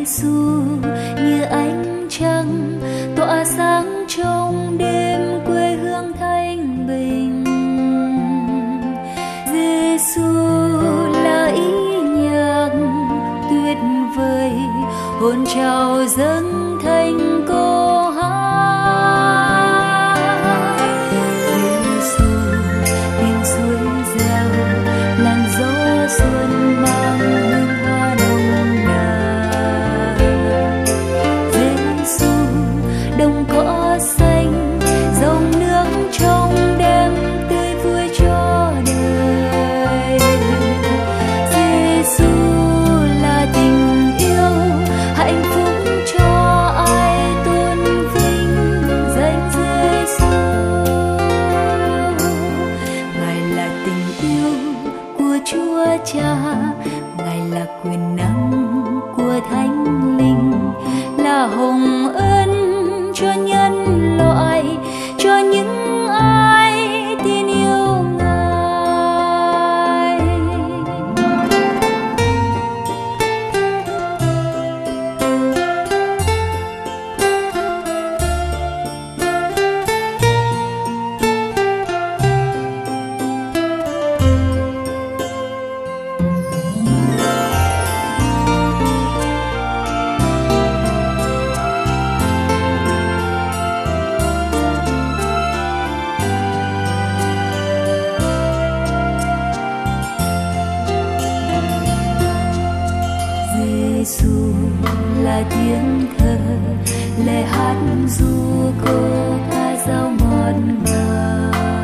Giêsu như ánh trăng tỏa sáng trong đêm quê hương thanh bình. Giêsu là ý nhạc tuyệt vời, hồn trào dâng thanh câu hát. Giêsu tiếng suối reo, làn gió xuân mang hương hoa nồng nàn. Giêsu đồng cỏ xanh, dòng nước trong đêm tươi vui cho đời. Giêsu là tình yêu, hạnh phúc cho ai tôn vinh danh Giêsu. Ngài là tình yêu của Chúa Cha, Ngài là quyền năng của Thánh Linh, là hồng ân cho nhân loại, cho những ai tin yêu Ngài. Giêsu là tiếng thơ, lời hát ru cô ca dao ngọt ngào.